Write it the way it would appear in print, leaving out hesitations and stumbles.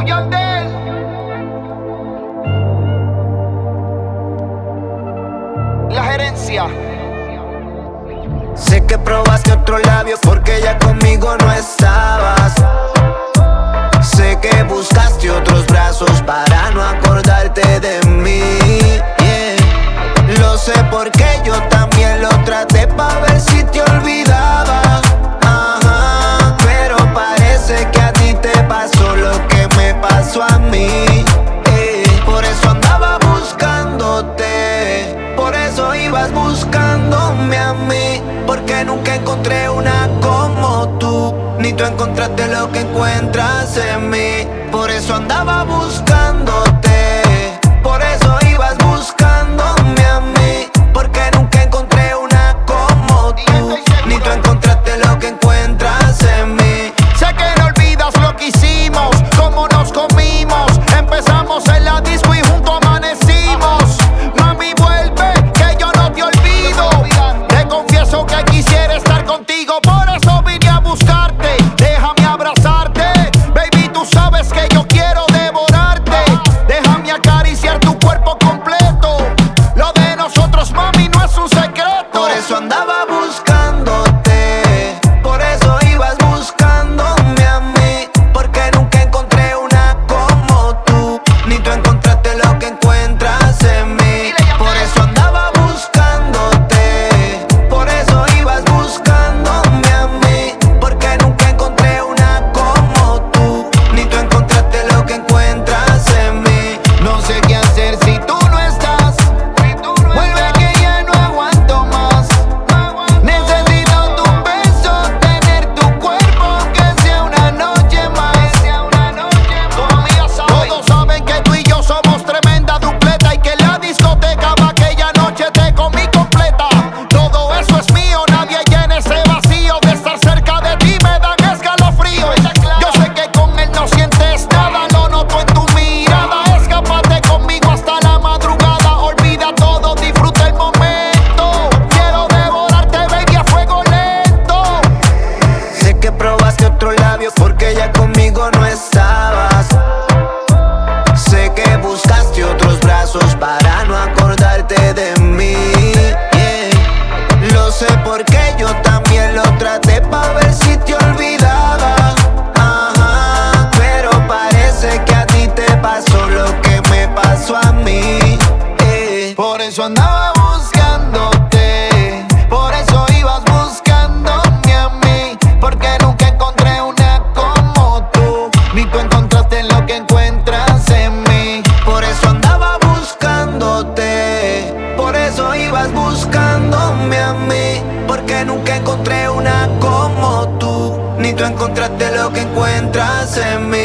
Yandel. La gerencia. Sé que probaste otro labio porque ya conmigo no estabas. Sé que buscaste otros brazos para no acordarte de mí, yeah. Lo sé porque yo también lo traté pa' ver si te olvidaba. Ajá, pero parece que a ti te pasó lo que me pasó a mí, por eso andaba buscándote, por eso ibas buscándome a mí, porque nunca encontré una como tú, ni tú encontraste lo que encuentras en mí. Por eso andaba buscándote, por eso ibas buscándome a mí, porque nunca encontré una como tú, ni tú encontraste lo que encuentras en mí. Sé que no olvidas lo que hicimos, cómo nos comimos. Empezamos en la disco y junto amanecimos. Mami, vuelve, que yo no te olvido. Te confieso que quisiera estar contigo, por eso vine a buscarte. Déjame abrazarte, baby, tú sabes que yo quiero devorarte. Déjame acariciar tu cuerpo completo. Lo de nosotros, mami, no es un secreto. Por eso andaba buscándote, por eso ibas buscándome a mí, porque nunca encontré una como tú, ni tú encontraste lo que encuentras en mí. Por eso andaba buscándote, por eso ibas buscándome a mí, porque nunca encontré una como tú, ni tú encontraste lo que encuentras en mí. No sé qué hacer si tú no estás. Vuelve que ya no aguanto más. Necesito tu beso, tener tu cuerpo, que sea una noche más. Todos saben que tú y yo somos tremenda dupleta, y que en la discoteca aquella noche te comí completa. Todo eso es mío, nadie llena ese vacío. De estar cerca de ti me dan escalofrío. Yo sé que con él no sientes nada, lo noto en tu mirada. Escápate conmigo hasta la madrugada, olvida todo, disfruta el momento. Quiero devorarte, baby, a fuego lento. Sé que probaste otro labio porque ya conmigo no estabas. Sé que buscaste otros brazos para no acordarte de mí, yeah. Lo sé porque yo también lo traté pa' ver si te olvidaba. Ajá, pero parece que a ti te pasó lo que me pasó a mí, Por eso andaba buscándote, por eso ibas buscándome a mí, porque nunca encontré una como tú, ni tú encontraste lo que encuentras en mí. Por eso andaba buscándote, por eso ibas buscándome a mí, porque nunca encontré una como tú, ni tú encontraste lo que encuentras en mí.